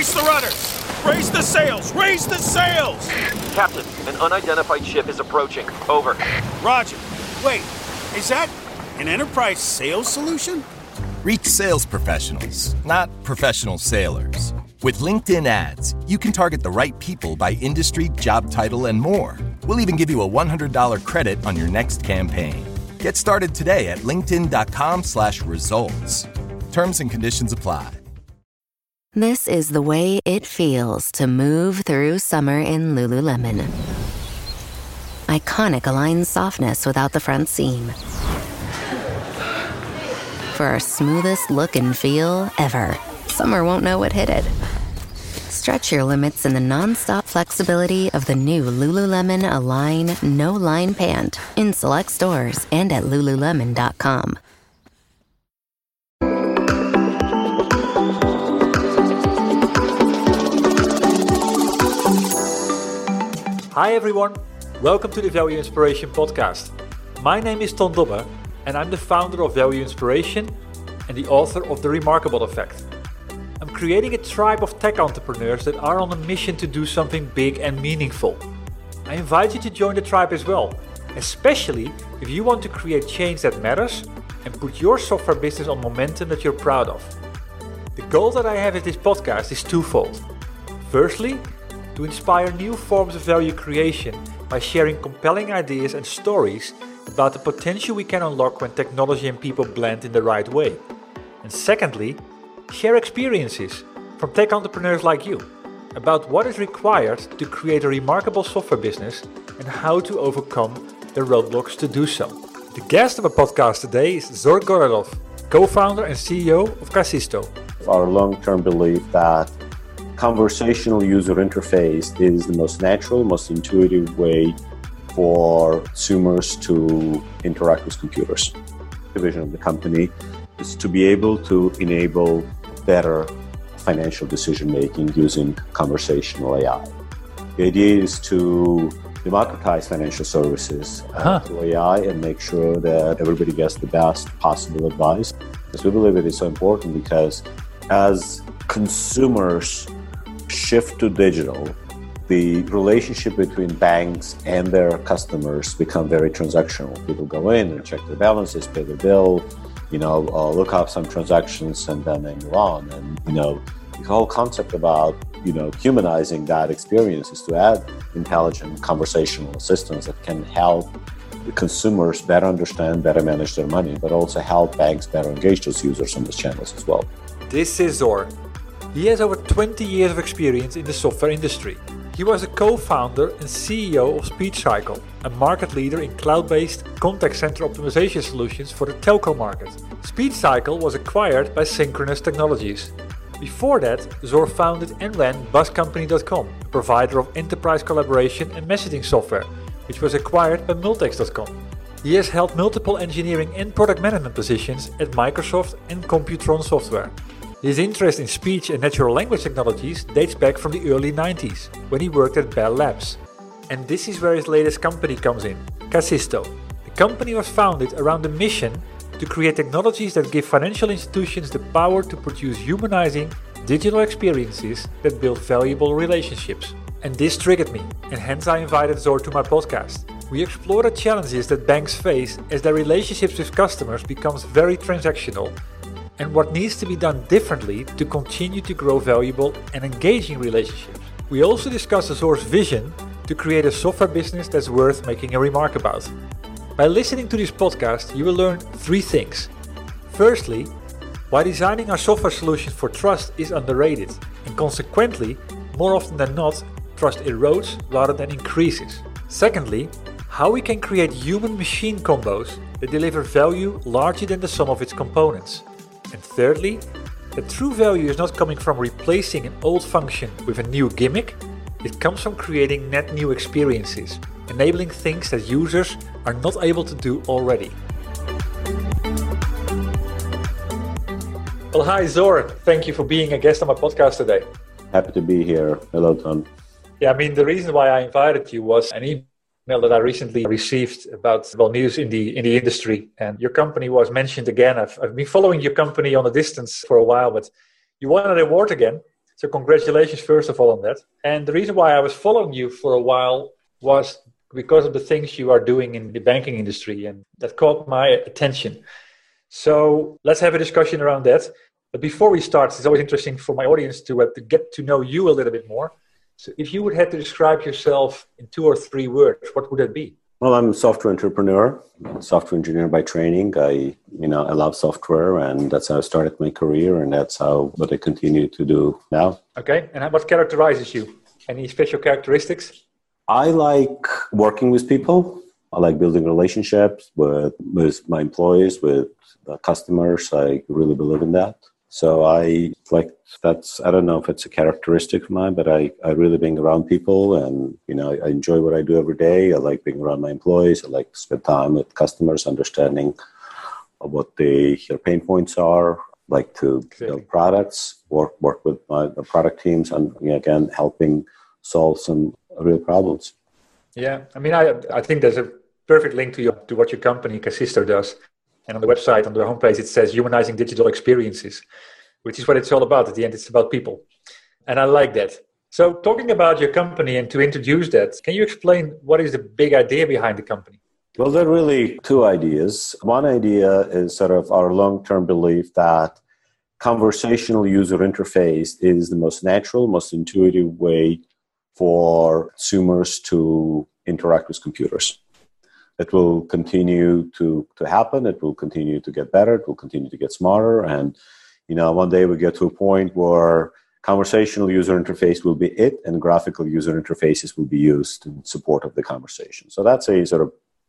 Brace the rudders! Raise the sails! Raise the sails! Captain, an unidentified ship is approaching. Over. Roger. Wait, is that an enterprise sales solution? Reach sales professionals, not professional sailors. With LinkedIn ads, you can target the right people by industry, job title, and more. We'll even give you a $100 credit on your next campaign. Get started today at linkedin.com/results. Terms and conditions apply. This is the way it feels to move through summer in Lululemon. Iconic Align softness without the front seam. For our smoothest look and feel ever, summer won't know what hit it. Stretch your limits in the non-stop flexibility of the new Lululemon Align No-Line Pant in select stores and at Lululemon.com. Hi everyone, welcome to the Value Inspiration Podcast. My name is Ton Dobbe and I'm the founder of Value Inspiration and the author of The Remarkable Effect. I'm creating a tribe of tech entrepreneurs that are on a mission to do something big and meaningful. I invite you to join the tribe as well, especially if you want to create change that matters and put your software business on momentum that you're proud of. The goal that I have with this podcast is twofold. Firstly, to inspire new forms of value creation by sharing compelling ideas and stories about the potential we can unlock when technology and people blend in the right way. And secondly, share experiences from tech entrepreneurs like you about what is required to create a remarkable software business and how to overcome the roadblocks to do so. The guest of our podcast today is Zor Gorelov, co-founder and CEO of Kasisto. Our long-term belief that conversational user interface is the most natural, most intuitive way for consumers to interact with computers. The vision of the company is to be able to enable better financial decision-making using conversational AI. The idea is to democratize financial services through AI and make sure that everybody gets the best possible advice. Because we believe it is so important because as consumers shift to digital, the relationship between banks and their customers become very transactional. People go in and check their balances, pay their bill, look up some transactions, and then they move on. And, the whole concept about, humanizing that experience is to add intelligent conversational assistants that can help the consumers better understand, better manage their money, but also help banks better engage those users on those channels as well. This is Zor. He has over 20 years of experience in the software industry. He was a co-founder and CEO of SpeechCycle, a market leader in cloud-based contact center optimization solutions for the telco market. SpeechCycle was acquired by Synchronous Technologies. Before that, Zor founded and ran BuzzCompany.com, a provider of enterprise collaboration and messaging software, which was acquired by Multex.com. He has held multiple engineering and product management positions at Microsoft and Computron Software. His interest in speech and natural language technologies dates back from the early 90s, when he worked at Bell Labs. And this is where his latest company comes in, Kasisto. The company was founded around the mission to create technologies that give financial institutions the power to produce humanizing digital experiences that build valuable relationships. And this triggered me, and hence I invited Zor to my podcast. We explore the challenges that banks face as their relationships with customers becomes very transactional, and what needs to be done differently to continue to grow valuable and engaging relationships. We also discuss Zor's vision to create a software business that's worth making a remark about. By listening to this podcast, you will learn 3 things. Firstly, why designing our software solutions for trust is underrated, and consequently, more often than not, trust erodes rather than increases. Secondly, how we can create human-machine combos that deliver value larger than the sum of its components. And thirdly, that true value is not coming from replacing an old function with a new gimmick, it comes from creating net new experiences, enabling things that users are not able to do already. Well, hi Zor, thank you for being a guest on my podcast today. Happy to be here. Hello, Tom. Yeah, the reason why I invited you was an email that I recently received about news in the industry, and your company was mentioned again. I've been following your company on a distance for a while, but you won an award again. So congratulations, first of all, on that. And the reason why I was following you for a while was because of the things you are doing in the banking industry, and that caught my attention. So let's have a discussion around that. But before we start, it's always interesting for my audience to get to know you a little bit more. So if you would have to describe yourself in 2 or 3 words, what would that be? Well, I'm a software entrepreneur, software engineer by training. I love software, and that's how I started my career, and that's what I continue to do now. Okay, and what characterizes you? Any special characteristics? I like working with people. I like building relationships with my employees, with the customers. I really believe in that. So I don't know if it's a characteristic of mine, but I really being around people, and, I enjoy what I do every day. I like being around my employees. I like to spend time with customers, understanding what their pain points are. I like to build products, work with the product teams, and, again, helping solve some real problems. Yeah, I think there's a perfect link to what your company Casisto does. And on the website, on the homepage, it says humanizing digital experiences, which is what it's all about. At the end, it's about people. And I like that. So talking about your company, and to introduce that, can you explain what is the big idea behind the company? Well, there are really 2 ideas. One idea is sort of our long-term belief that conversational user interface is the most natural, most intuitive way for consumers to interact with computers. It will continue to happen. It will continue to get better. It will continue to get smarter. And, one day we get to a point where conversational user interface will be it, and graphical user interfaces will be used in support of the conversation. So that's a sort of,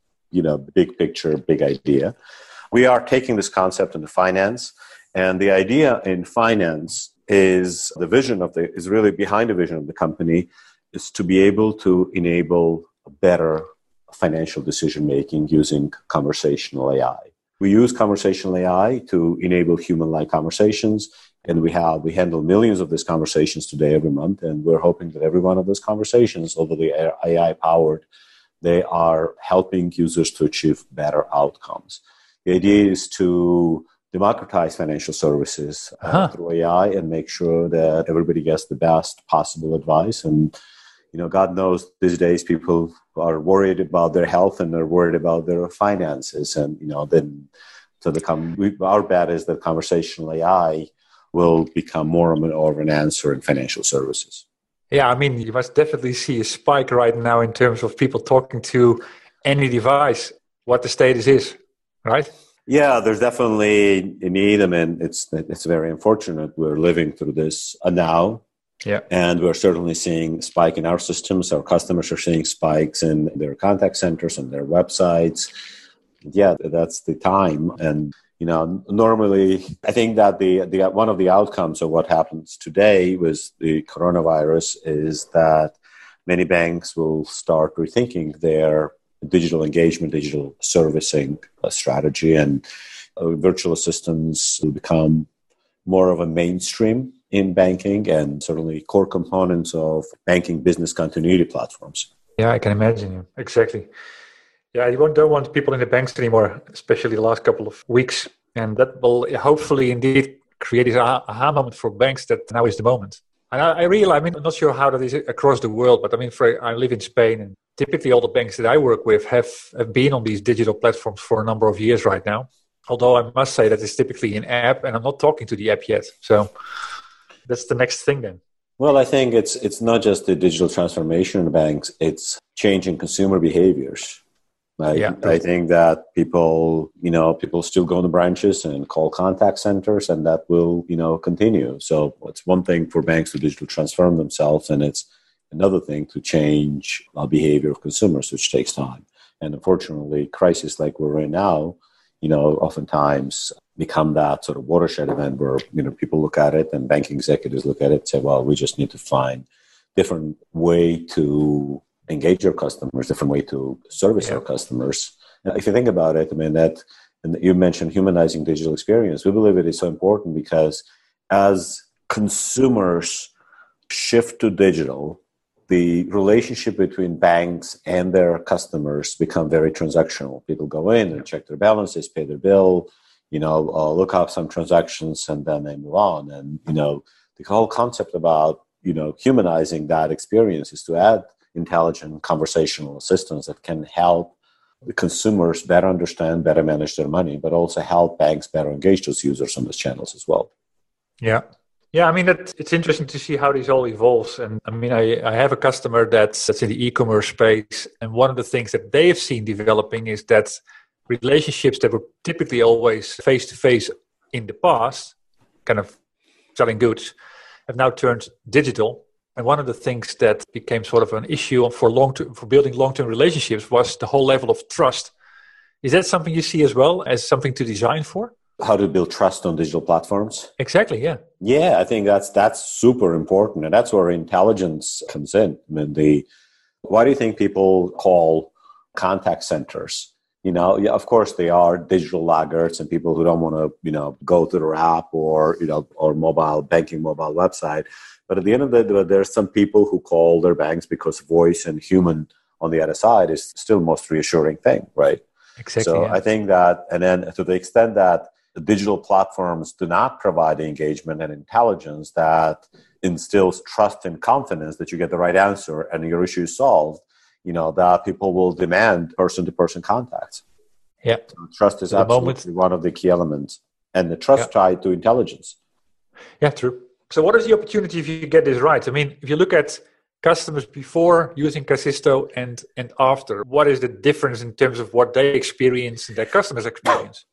big picture, big idea. We are taking this concept into finance, and the idea in finance is is really behind the vision of the company, is to be able to enable better financial decision-making using conversational AI. We use conversational AI to enable human-like conversations, and we handle millions of these conversations today every month, and we're hoping that every one of those conversations, although they are AI-powered, they are helping users to achieve better outcomes. The idea is to democratize financial services through AI and make sure that everybody gets the best possible advice. And God knows these days people are worried about their health, and they're worried about their finances. And, our bet is that conversational AI will become more and more of an answer in financial services. Yeah, you must definitely see a spike right now in terms of people talking to any device, what the status is, right? Yeah, there's definitely a need. It's very unfortunate. We're living through this now. Yeah. And we're certainly seeing a spike in our systems. Our customers are seeing spikes in their contact centers and their websites. Yeah, that's the time. And, normally I think that the one of the outcomes of what happens today with the coronavirus is that many banks will start rethinking their digital engagement, digital servicing strategy, and virtual assistants will become more of a mainstream in banking, and certainly core components of banking business continuity platforms. Yeah, I can imagine. Exactly. Yeah, you don't want people in the banks anymore, especially the last couple of weeks. And that will hopefully indeed create an aha moment for banks that now is the moment. And I realize, I'm not sure how that is across the world, but I live in Spain, and typically all the banks that I work with have been on these digital platforms for a number of years right now. Although I must say that it's typically an app, and I'm not talking to the app yet. So that's the next thing then. Well, I think it's not just the digital transformation in the banks, it's changing consumer behaviors. I think that people still go to branches and call contact centers, and that will, continue. So it's one thing for banks to digitally transform themselves, and it's another thing to change behavior of consumers, which takes time. And unfortunately, crises like we're in now, oftentimes become that sort of watershed event where, people look at it, and banking executives look at it and say, well, we just need to find different way to engage our customers, different way to service our customers. Now, if you think about it, and you mentioned humanizing digital experience. We believe it is so important because as consumers shift to digital, the relationship between banks and their customers become very transactional. People go in and check their balances, pay their bill, look up some transactions, and then they move on. And, the whole concept about, humanizing that experience is to add intelligent conversational assistants that can help the consumers better understand, better manage their money, but also help banks better engage those users on those channels as well. Yeah. Yeah, I mean, it's interesting to see how this all evolves. And I mean, I have a customer that's in the e-commerce space. And one of the things that they have seen developing is that relationships that were typically always face-to-face in the past, kind of selling goods, have now turned digital. And one of the things that became sort of an issue for building long-term relationships was the whole level of trust. Is that something you see as well as something to design for? How to build trust on digital platforms? Exactly, yeah. Yeah, I think that's super important. And that's where intelligence comes in. I mean, why do you think people call contact centers? Of course, they are digital laggards and people who don't want to, go to their app or mobile banking, mobile website. But at the end of the day, there's some people who call their banks because voice and human on the other side is still the most reassuring thing, right? Exactly. So yeah. I think that, and then to the extent that the digital platforms do not provide the engagement and intelligence that instills trust and confidence that you get the right answer and your issue is solved, that people will demand person-to-person contacts. Yeah. So trust is absolutely one of the key elements. And the trust tied to intelligence. Yeah, true. So what is the opportunity if you get this right? I mean, if you look at customers before using Kasisto and after, what is the difference in terms of what they experience and their customers experience?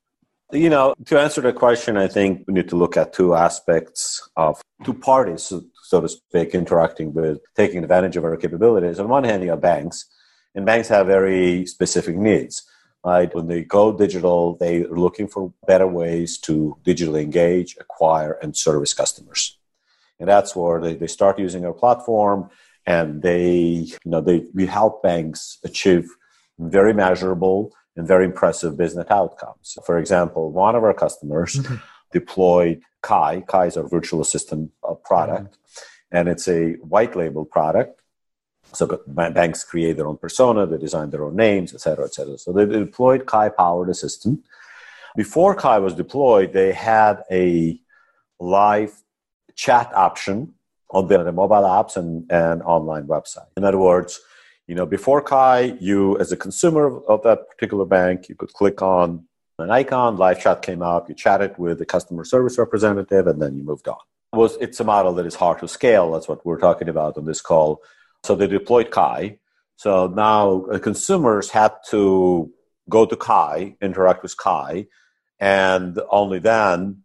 To answer the question, I think we need to look at two aspects of two parties, so to speak, interacting with, taking advantage of our capabilities. On one hand, you have banks, and banks have very specific needs. Right? When they go digital, they are looking for better ways to digitally engage, acquire, and service customers. And that's where they start using our platform, and we help banks achieve very measurable and very impressive business outcomes. For example, one of our customers deployed Kai. Kai is our virtual assistant product, and it's a white label product. So banks create their own persona, they design their own names, et cetera, et cetera. So they deployed Kai-powered assistant. Before Kai was deployed, they had a live chat option on the mobile apps and online website. In other words, before Kai, you as a consumer of that particular bank, you could click on an icon, live chat came up, you chatted with the customer service representative, and then you moved on. It's a model that is hard to scale. That's what we're talking about on this call. So they deployed Kai. So now consumers had to go to Kai, interact with Kai, and only then,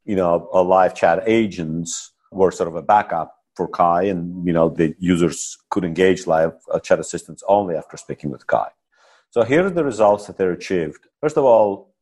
a live chat agents were sort of a backup for Kai, and the users could engage live chat assistants only after speaking with Kai. So here are the results that they achieved. First of all,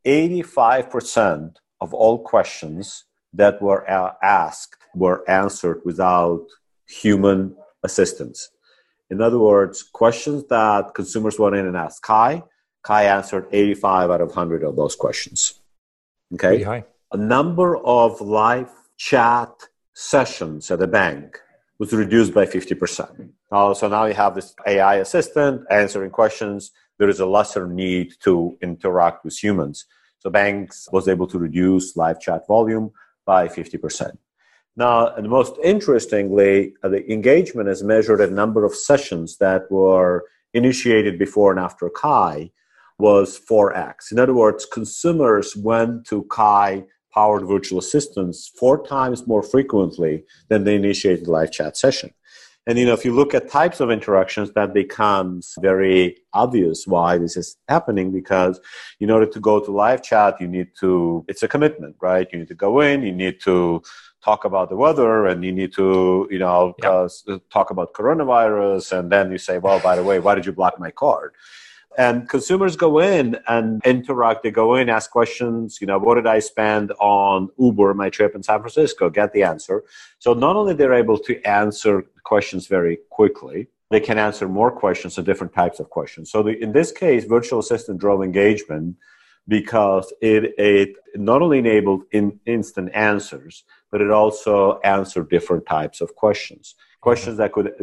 85% of all questions that were asked were answered without human assistance. In other words, questions that consumers went in and asked Kai answered 85 out of 100 of those questions. Okay. Pretty high. A number of live chat sessions at a bank was reduced by 50%. So now you have this AI assistant answering questions. There is a lesser need to interact with humans. So banks was able to reduce live chat volume by 50%. Now, and most interestingly, the engagement is measured at number of sessions that were initiated before and after Kai was 4x. In other words, consumers went to Kai-powered virtual assistants 4 times more frequently than they initiated the live chat session. And, if you look at types of interactions, that becomes very obvious why this is happening, because in order to go to live chat, it's a commitment, right? You need to go in, you need to talk about the weather, and you need to, talk about coronavirus. And then you say, well, by the way, why did you block my card? And consumers go in and interact. They go in, ask questions. What did I spend on Uber, my trip in San Francisco? Get the answer. So not only they're able to answer questions very quickly, they can answer more questions or different types of questions. So in this case, virtual assistant drove engagement because it not only enabled instant answers, but it also answered different types of questions. Questions that could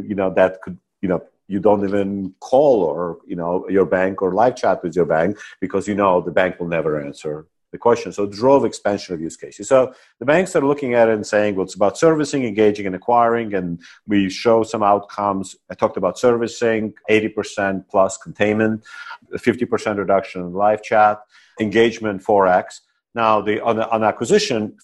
you don't even call or, your bank or live chat with your bank because the bank will never answer the question. So it drove expansion of use cases. So the banks are looking at it and saying, well, it's about servicing, engaging, and acquiring, and we show some outcomes. I talked about servicing, 80% plus containment, 50% reduction in live chat, engagement 4x. Now, on acquisition,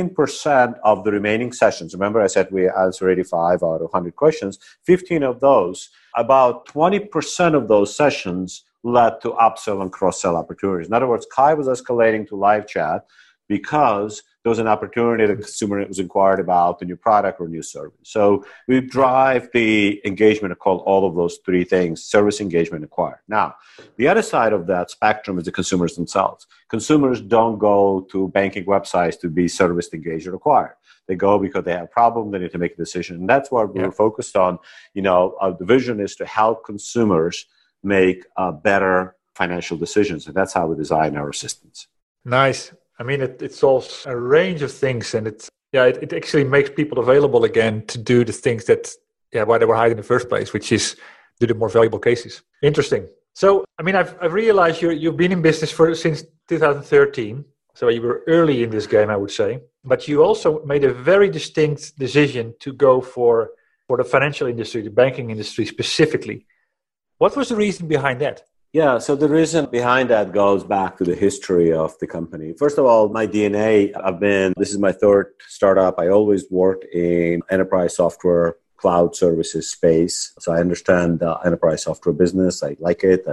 15% of the remaining sessions, remember I said we answer 85 out of 100 questions, 15 of those, about 20% of those sessions led to upsell and cross-sell opportunities. In other words, Kai was escalating to live chat because there was an opportunity the consumer was inquired about a new product or new service. So we drive the engagement across all of those three things: service, engagement, acquire. Now, the other side of that spectrum is the consumers themselves. Consumers don't go to banking websites to be serviced, engaged, or acquired. They go because they have a problem, they need to make a decision. And that's what we're focused on. The vision is to help consumers make better financial decisions. And that's how we design our assistants. Nice. I mean, it solves a range of things, and it actually makes people available again to do the things that, why they were hired in the first place, which is do the more valuable cases. Interesting. So, I mean, I've realized you've been in business since 2013. So you were early in this game, I would say. But you also made a very distinct decision to go for the financial industry, the banking industry specifically. What was the reason behind that? Yeah, so the reason behind that goes back to the history of the company. First of all, my DNA, this is my third startup. I always worked in enterprise software, cloud services space. So I understand the enterprise software business. I like it.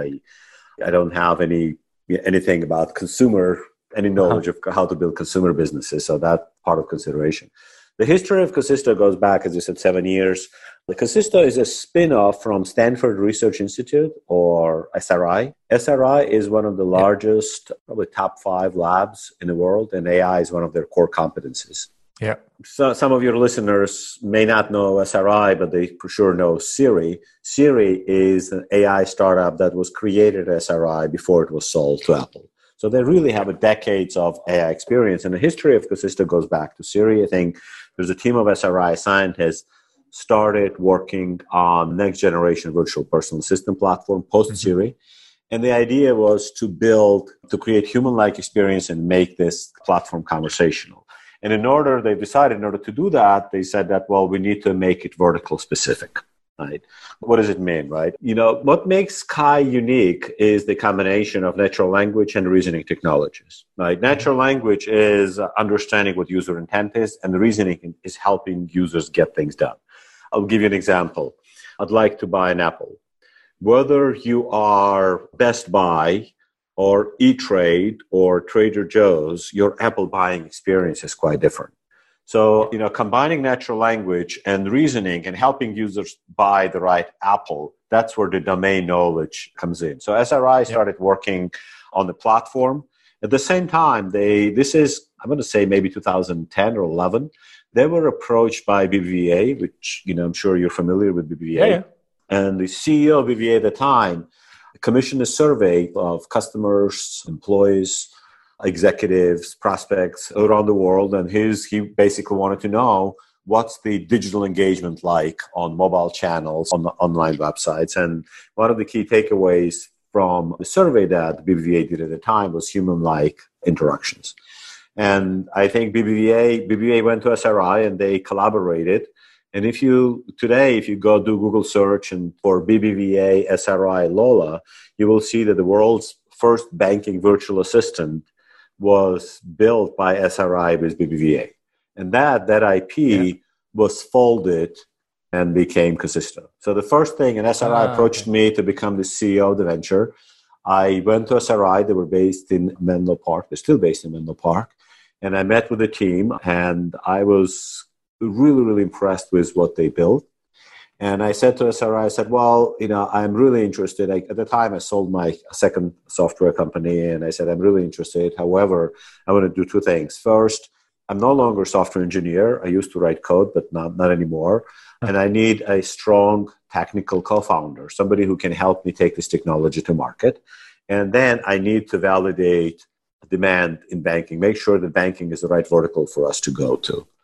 I don't have anything about any knowledge of how to build consumer businesses. So that's part of consideration. The history of Consisto goes back, as you said, 7 years. The Consisto is a spin-off from Stanford Research Institute, or SRI. SRI is one of the largest, probably top 5 labs in the world, and AI is one of their core competencies. Yeah. So some of your listeners may not know SRI, but they for sure know Siri. Siri is an AI startup that was created at SRI before it was sold to Apple. So they really have a decades of AI experience. And the history of Consisto goes back to Siri. I think there's a team of SRI scientists started working on next generation virtual personal assistant platform post-Siri. And the idea was to create human-like experience and make this platform conversational. And they decided in order to do that, they said that, well, we need to make it vertical specific. Right? What does it mean, right? What makes Kai unique is the combination of natural language and reasoning technologies, right? Natural language is understanding what user intent is, and the reasoning is helping users get things done. I'll give you an example. I'd like to buy an apple. Whether you are Best Buy or E-Trade or Trader Joe's, your apple buying experience is quite different. So, combining natural language and reasoning and helping users buy the right apple, that's where the domain knowledge comes in. So SRI started working on the platform. At the same time, this is, I'm going to say maybe 2010 or 11, they were approached by BBVA, which, I'm sure you're familiar with BBVA. Yeah. And the CEO of BBVA at the time commissioned a survey of customers, employees, executives, prospects around the world, and he basically wanted to know what's the digital engagement like on mobile channels, on the online websites. And one of the key takeaways from the survey that BBVA did at the time was human-like interactions. And I think BBVA went to SRI and they collaborated. And if you go do Google search and for BBVA SRI Lola, you will see that the world's first banking virtual assistant was built by SRI with BBVA. And that IP was folded and became Consisto. So the first thing, and SRI approached me to become the CEO of the venture. I went to SRI. They were based in Menlo Park. They're still based in Menlo Park. And I met with the team, and I was really, really impressed with what they built. And I said to SRI, well, I'm really interested. At the time, I sold my second software company, and I said, I'm really interested. However, I want to do 2 things. First, I'm no longer a software engineer. I used to write code, but not anymore. And I need a strong technical co-founder, somebody who can help me take this technology to market. And then I need to validate demand in banking, make sure that banking is the right vertical for us to go to.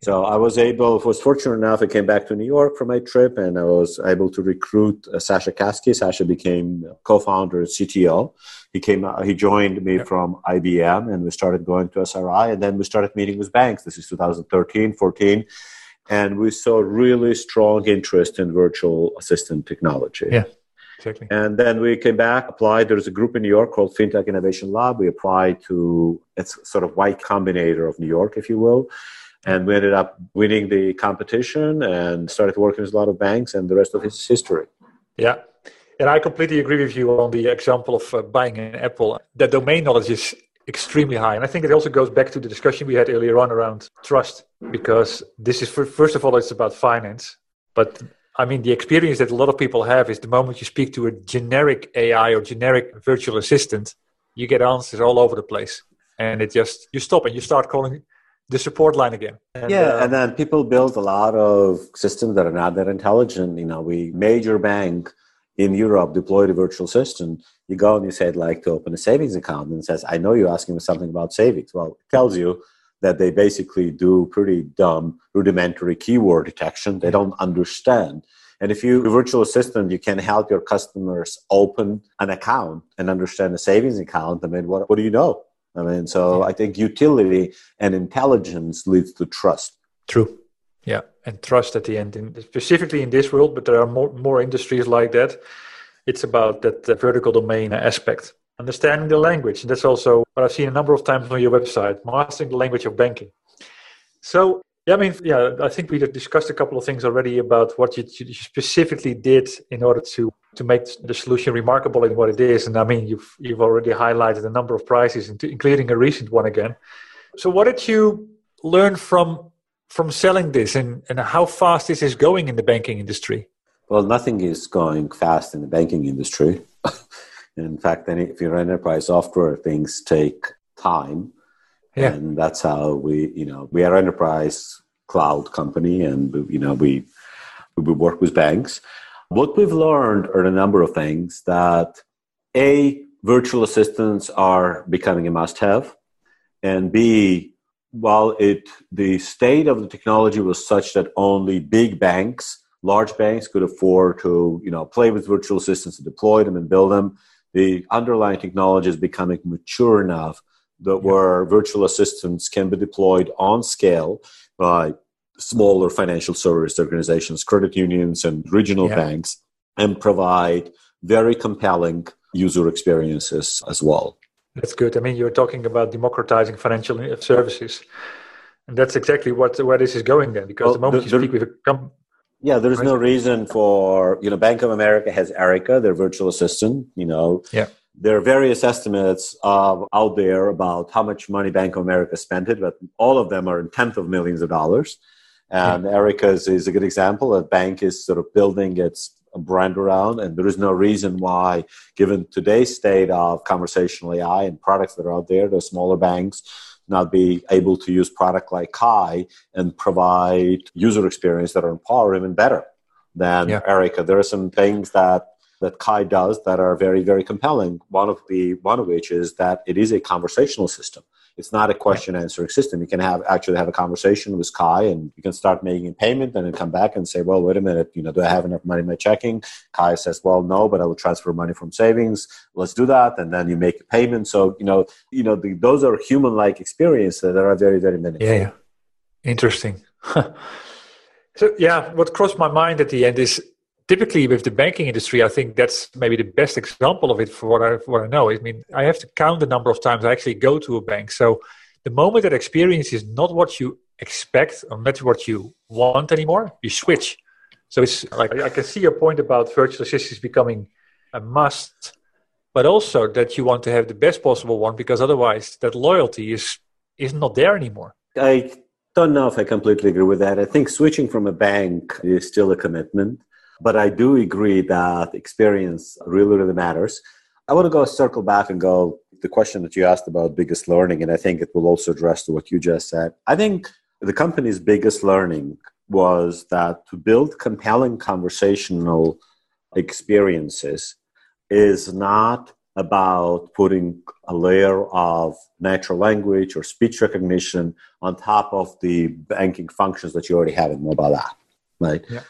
So I was fortunate enough, I came back to New York for my trip, and I was able to recruit Sasha Kasky. Sasha became co-founder and CTO. He joined me from IBM, and we started going to SRI, and then we started meeting with banks. This is 2013, 14, and we saw really strong interest in virtual assistant technology. Yeah, exactly. And then we came back, applied. There's a group in New York called FinTech Innovation Lab. We applied to, it's sort of Y Combinator of New York, if you will. And we ended up winning the competition and started working with a lot of banks, and the rest of it is history. Yeah. And I completely agree with you on the example of buying an Apple. The domain knowledge is extremely high. And I think it also goes back to the discussion we had earlier on around trust, because this is, first of all, it's about finance. But I mean, the experience that a lot of people have is the moment you speak to a generic AI or generic virtual assistant, you get answers all over the place. And it just, you stop and you start calling the support line again. And then people build a lot of systems that are not that intelligent. Major bank in Europe deployed a virtual assistant. You go and you say, I'd like to open a savings account, and it says, I know you're asking me something about savings. Well, it tells you that they basically do pretty dumb, rudimentary keyword detection. They don't understand. And if you're a virtual assistant, you can help your customers open an account and understand a savings account. I mean, what do you know? I think utility and intelligence leads to trust. True. Yeah. And trust at the end, specifically in this world, but there are more industries like that. It's about that vertical domain aspect. Understanding the language. And that's also what I've seen a number of times on your website, mastering the language of banking. So, I think we discussed a couple of things already about what you specifically did in order to make the solution remarkable in what it is. And I mean, you've already highlighted a number of prizes, including a recent one again. So what did you learn from selling this, and how fast this is going in the banking industry? Well, nothing is going fast in the banking industry. In fact, if you're enterprise software, things take time. Yeah. And that's how we are an enterprise cloud company, and we work with banks. What we've learned are a number of things. That A, virtual assistants are becoming a must-have, and B, while the state of the technology was such that only big banks, large banks could afford to play with virtual assistants and deploy them and build them, the underlying technology is becoming mature enough where virtual assistants can be deployed on scale by smaller financial service organizations, credit unions, and regional banks, and provide very compelling user experiences as well. That's good. I mean, you're talking about democratizing financial services, and that's exactly where this is going then, because the moment you speak with a company... Yeah, there is no reason for, Bank of America has Erica, their virtual assistant, There are various estimates out there about how much money Bank of America spent it, but all of them are in tens of millions of dollars. And Erica is a good example. A bank is sort of building its brand around, and there is no reason why, given today's state of conversational AI and products that are out there, those smaller banks not be able to use product like Kai and provide user experience that are on par or even better than Erica. There are some things that Kai does that are very, very compelling. One of which is that it is a conversational system. It's not a question answering system. You can actually have a conversation with Kai, and you can start making a payment and then come back and say, well, wait a minute, do I have enough money in my checking? Kai says, well, no, but I will transfer money from savings. Let's do that. And then you make a payment. So, those are human-like experiences that are very, very meaningful. Yeah. Interesting. So, what crossed my mind at the end is, typically with the banking industry, I think that's maybe the best example of it for what I know. I mean, I have to count the number of times I actually go to a bank. So the moment that experience is not what you expect or not what you want anymore, you switch. So it's like, I can see your point about virtual assistants becoming a must, but also that you want to have the best possible one, because otherwise that loyalty is not there anymore. I don't know if I completely agree with that. I think switching from a bank is still a commitment. But I do agree that experience really, really matters. I want to circle back and go the question that you asked about biggest learning, and I think it will also address to what you just said. I think the company's biggest learning was that to build compelling conversational experiences is not about putting a layer of natural language or speech recognition on top of the banking functions that you already have in mobile app, right? Yeah.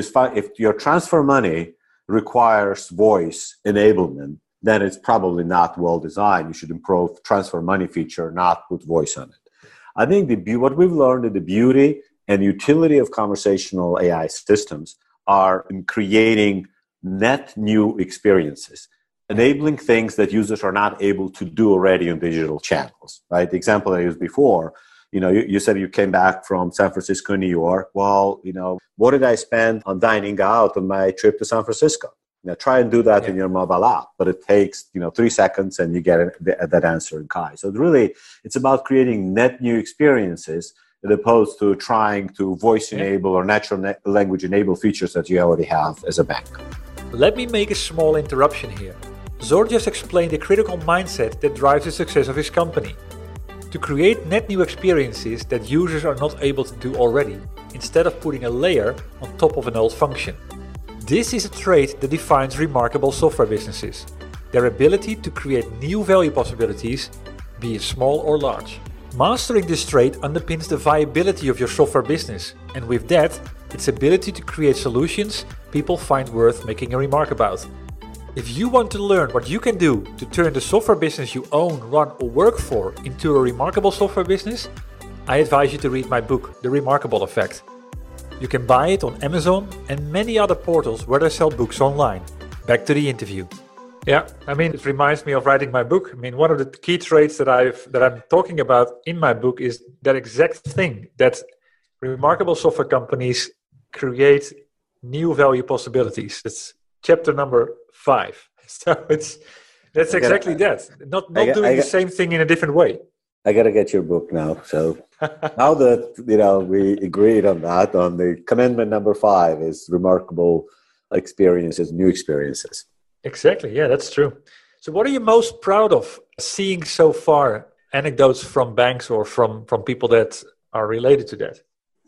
If your transfer money requires voice enablement, then it's probably not well designed. You should improve transfer money feature, not put voice on it. I think what we've learned is the beauty and utility of conversational AI systems are in creating net new experiences, enabling things that users are not able to do already on digital channels, right? The example I used before, you said you came back from San Francisco, New York. Well, what did I spend on dining out on my trip to San Francisco? Try and do that in your mobile app, but it takes 3 seconds and you get that answer in Kai. So it's about creating net new experiences as opposed to trying to voice enable or natural language enable features that you already have as a bank. Let me make a small interruption here. Zor just explained the critical mindset that drives the success of his company. To create net new experiences that users are not able to do already, instead of putting a layer on top of an old function. This is a trait that defines remarkable software businesses. Their ability to create new value possibilities, be it small or large. Mastering this trait underpins the viability of your software business, and with that, its ability to create solutions people find worth making a remark about. If you want to learn what you can do to turn the software business you own, run, or work for into a remarkable software business, I advise you to read my book, The Remarkable Effect. You can buy it on Amazon and many other portals where they sell books online. Back to the interview. Yeah, it reminds me of writing my book. One of the key traits that I'm talking about in my book is that exact thing, that remarkable software companies create new value possibilities. It's chapter number 5. So that's exactly that. Not doing the same thing in a different way. I got to get your book now. So now that, we agreed on that, on the commandment number 5 is remarkable experiences, new experiences. Exactly. Yeah, that's true. So what are you most proud of seeing so far, anecdotes from banks or from people that are related to that?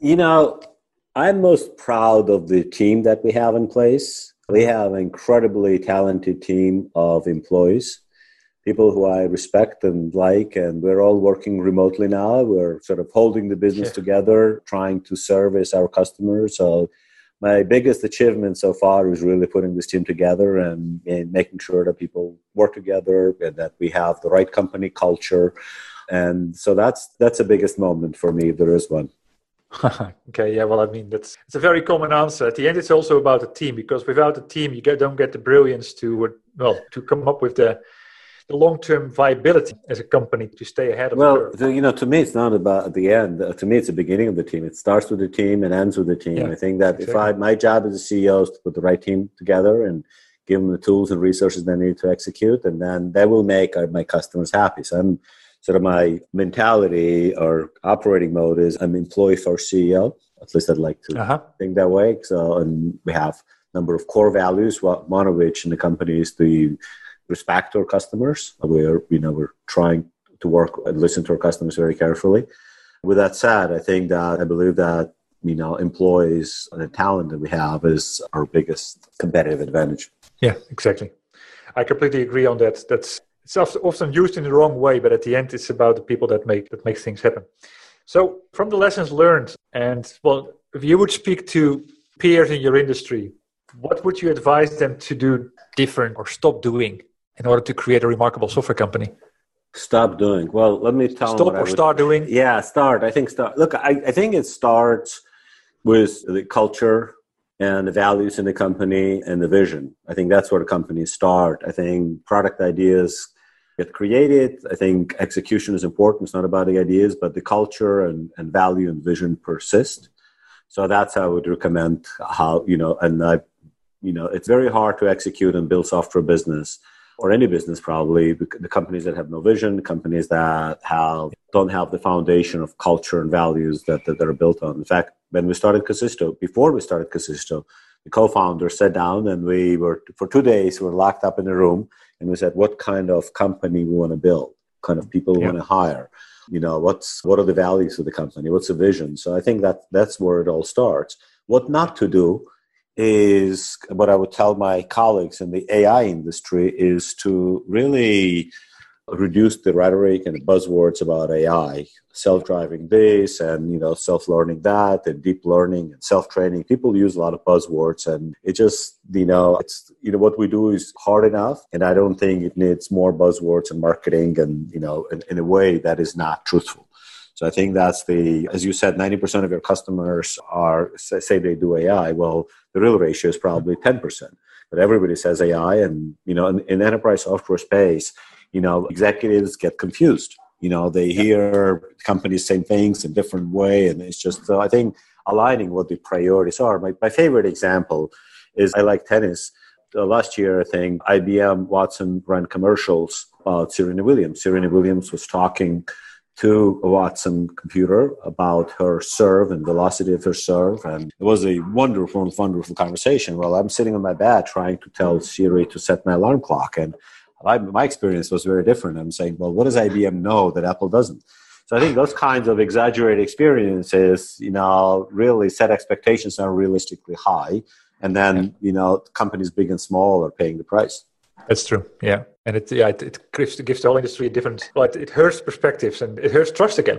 I'm most proud of the team that we have in place. We have an incredibly talented team of employees, people who I respect and like, and we're all working remotely now. We're sort of holding the business together, trying to service our customers. So my biggest achievement so far is really putting this team together and making sure that people work together and that we have the right company culture. And so that's the biggest moment for me, if there is one. Okay, yeah, well, it's a very common answer. At the end, it's also about a team, because without a team, you don't get the brilliance to come up with the long-term viability as a company to stay ahead of the curve. To me, it's not about the end. To me, it's the beginning of the team. It starts with the team and ends with the team. Yeah, I think that my job as a CEO is to put the right team together and give them the tools and resources they need to execute, and then that will make my customers happy. So sort of my mentality or operating mode is I'm employee first CEO. At least I'd like to think that way. So, and we have a number of core values, one of which in the company is to respect our customers. We're trying to work and listen to our customers very carefully. With that said, I believe that employees and the talent that we have is our biggest competitive advantage. Yeah, exactly. I completely agree on that. It's often used in the wrong way, but at the end, it's about the people that make things happen. So, from the lessons learned, and if you would speak to peers in your industry, what would you advise them to do different or stop doing in order to create a remarkable software company? Stop doing. Well, let me tell them. Start doing? Yeah, start. I think start. Look, I think it starts with the culture and the values in the company and the vision. I think that's where the companies start. I think product ideas get created. I think execution is important. It's not about the ideas, but the culture and value and vision persist. So that's how I would recommend it's very hard to execute and build software business, or any business probably, the companies that have no vision, companies that don't have the foundation of culture and values that are built on. In fact, when we started Kasisto, the co-founders sat down and we were, for 2 days, we were locked up in a room and we said, what kind of company we want to build, what kind of people we want to hire, what are the values of the company, what's the vision? So I think that's where it all starts. What not to do is what I would tell my colleagues in the AI industry is to really reduce the rhetoric and the buzzwords about AI, self-driving this and, self-learning that and deep learning and self-training. People use a lot of buzzwords and it just, it's, what we do is hard enough. And I don't think it needs more buzzwords and marketing and, in a way that is not truthful. So I think that's as you said, 90% of your customers say they do AI. Well, the real ratio is probably 10%. But everybody says AI and, in the enterprise software space, executives get confused. They hear companies saying things in different way. And it's just, so I think aligning what the priorities are. My favorite example is I like tennis. Last year, I think IBM Watson ran commercials about Serena Williams. Serena Williams was talking to a Watson computer about her serve and velocity of her serve. And it was a wonderful, wonderful conversation. Well, I'm sitting on my bed trying to tell Siri to set my alarm clock. And my experience was very different. I'm saying, well, what does IBM know that Apple doesn't? So I think those kinds of exaggerated experiences, really set expectations that are realistically high. And then, companies big and small are paying the price. That's true. Yeah. And it gives the whole industry a different, it hurts perspectives and it hurts trust again.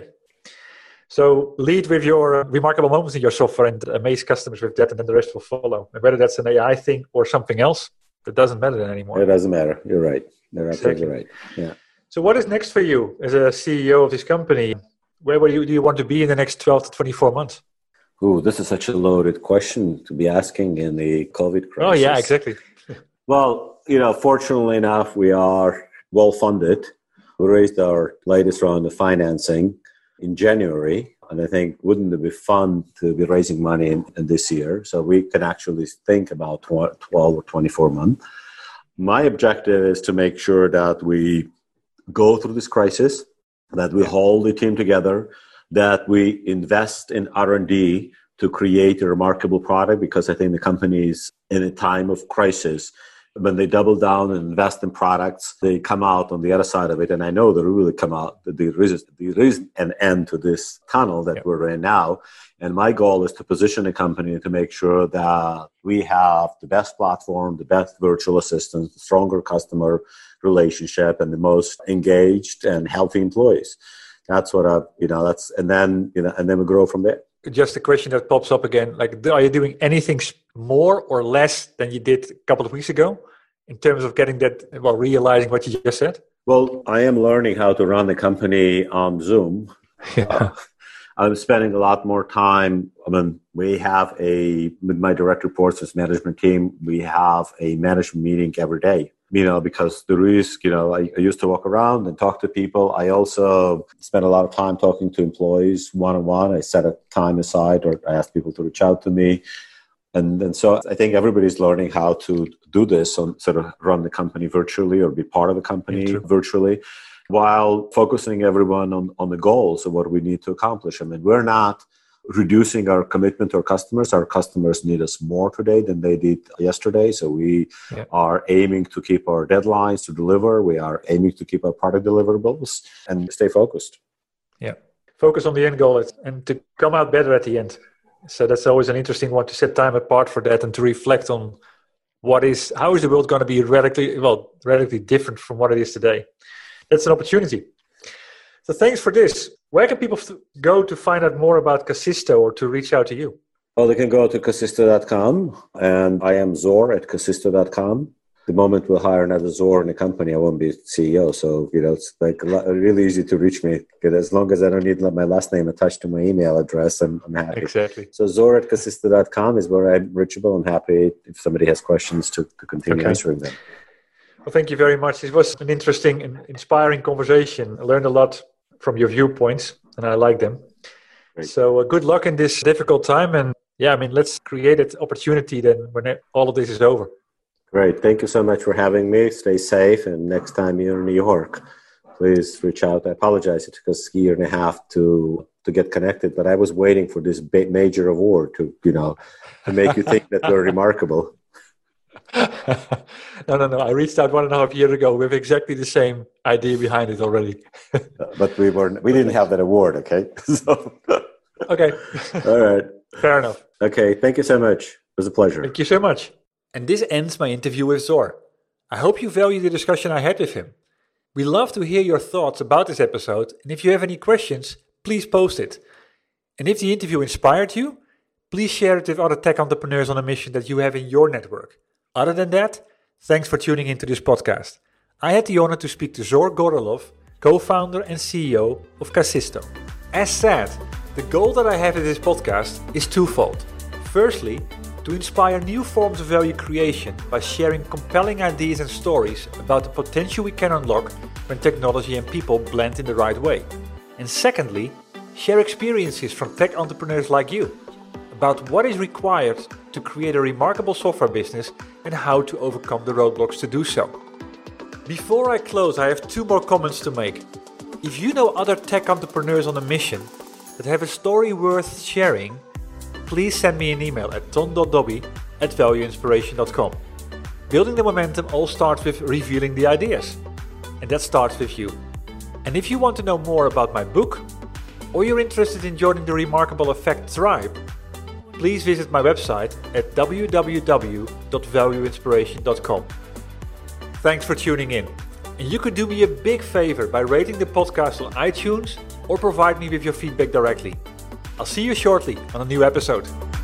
So lead with your remarkable moments in your software and amaze customers with that, and then the rest will follow. And whether that's an AI thing or something else, it doesn't matter then anymore. It doesn't matter. You're right. You're absolutely right. Yeah. So what is next for you as a CEO of this company? Where do you want to be in the next 12 to 24 months? Ooh, this is such a loaded question to be asking in the COVID crisis. Oh, yeah, exactly. Well, fortunately enough, we are well funded. We raised our latest round of financing in January. And I think wouldn't it be fun to be raising money in this year? So we can actually think about 12 or 24 months. My objective is to make sure that we go through this crisis, that we hold the team together, that we invest in R&D to create a remarkable product, because I think the company is in a time of crisis. When they double down and invest in products, they come out on the other side of it. And I know they really come out, there is an end to this tunnel that we're in now. And my goal is to position the company to make sure that we have the best platform, the best virtual assistant, the stronger customer relationship, and the most engaged and healthy employees. That's what and then we grow from there. Just a question that pops up again, are you doing anything more or less than you did a couple of weeks ago in terms of getting that, realizing what you just said? Well, I am learning how to run the company on Zoom. Yeah. I'm spending a lot more time. We have with my direct reports, this management team, we have a management meeting every day. Because the risk, I used to walk around and talk to people. I also spend a lot of time talking to employees one-on-one. I set a time aside, or I ask people to reach out to me. And so I think everybody's learning how to do this, sort of run the company virtually or be part of the company virtually, while focusing everyone on the goals of what we need to accomplish. We're not reducing our commitment to our customers. Our customers need us more today than they did yesterday. So we are aiming to keep our deadlines to deliver. We are aiming to keep our product deliverables and stay focused. Yeah. Focus on the end goal and to come out better at the end. So that's always an interesting one, to set time apart for that and to reflect on how is the world going to be radically different from what it is today. That's an opportunity. So thanks for this. Where can people go to find out more about Kasisto or to reach out to you? Well, they can go to Kasisto.com, and I am Zor at Kasisto.com. The moment we'll hire another Zor in the company, I won't be CEO. So, it's really easy to reach me. As long as I don't need my last name attached to my email address, I'm happy. Exactly. So Zor at Kasisto.com is where I'm reachable. I'm happy if somebody has questions to continue answering them. Well, thank you very much. It was an interesting and inspiring conversation. I learned a lot from your viewpoints, and I like them. Great. So good luck in this difficult time. And let's create an opportunity then when all of this is over. Great. Thank you so much for having me. Stay safe. And next time you're in New York, please reach out. I apologize. It took us a year and a half to get connected, but I was waiting for this major award to make you think that we're remarkable. No. I reached out 1.5 years ago with exactly the same idea behind it already. But we didn't have that award, okay? Okay. All right. Fair enough. Okay. Thank you so much. was a pleasure. Thank you so much. And this ends my interview with Zor. I hope you value the discussion I had with him. We love to hear your thoughts about this episode, and if you have any questions, please post it. And if the interview inspired you, please share it with other tech entrepreneurs on a mission that you have in your network. Other than that, thanks for tuning into this podcast. I had the honor to speak to Zor Gorelov, co-founder and CEO of Kasisto. As said, the goal that I have with this podcast is twofold. Firstly, to inspire new forms of value creation by sharing compelling ideas and stories about the potential we can unlock when technology and people blend in the right way. And secondly, share experiences from tech entrepreneurs like you about what is required to create a remarkable software business and how to overcome the roadblocks to do so. Before I close, I have 2 more comments to make. If you know other tech entrepreneurs on a mission that have a story worth sharing, please send me an email at ton.dobby@valueinspiration.com. Building the momentum all starts with revealing the ideas. And that starts with you. And if you want to know more about my book, or you're interested in joining the Remarkable Effect tribe, please visit my website at www.valueinspiration.com. Thanks for tuning in. And you could do me a big favor by rating the podcast on iTunes or provide me with your feedback directly. I'll see you shortly on a new episode.